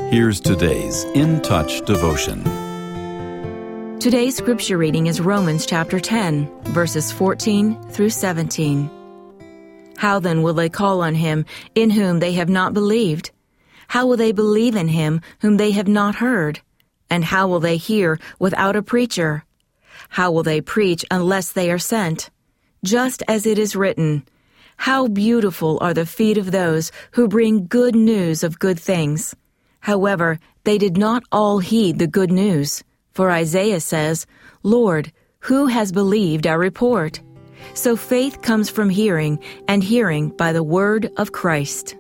Here's today's In Touch devotion. Today's scripture reading is Romans chapter 10, verses 14 through 17. How then will they call on him in whom they have not believed? How will they believe in him whom they have not heard? And how will they hear without a preacher? How will they preach unless they are sent? Just as it is written, how beautiful are the feet of those who bring good news of good things. However, they did not all heed the good news. For Isaiah says, Lord, who has believed our report? So faith comes from hearing, and hearing by the word of Christ.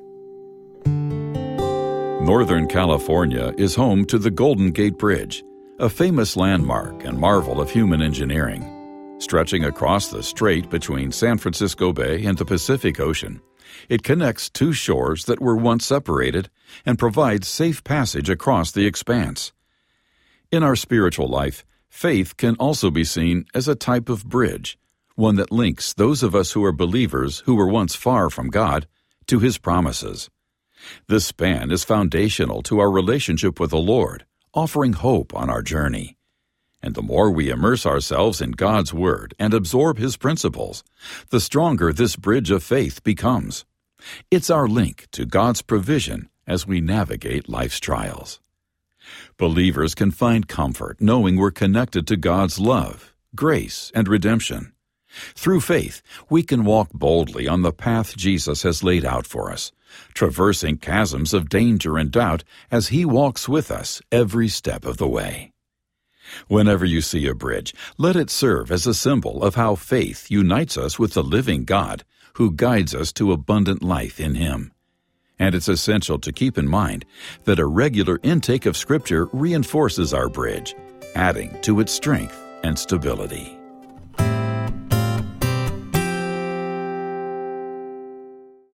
Northern California is home to the Golden Gate Bridge, a famous landmark and marvel of human engineering. Stretching across the strait between San Francisco Bay and the Pacific Ocean, it connects two shores that were once separated and provides safe passage across the expanse. In our spiritual life, faith can also be seen as a type of bridge, one that links those of us who are believers who were once far from God to His promises. This span is foundational to our relationship with the Lord, offering hope on our journey. And the more we immerse ourselves in God's Word and absorb His principles, the stronger this bridge of faith becomes. It's our link to God's provision as we navigate life's trials. Believers can find comfort knowing we're connected to God's love, grace, and redemption. Through faith, we can walk boldly on the path Jesus has laid out for us, traversing chasms of danger and doubt as He walks with us every step of the way. Whenever you see a bridge, let it serve as a symbol of how faith unites us with the living God who guides us to abundant life in Him. And it's essential to keep in mind that a regular intake of Scripture reinforces our bridge, adding to its strength and stability.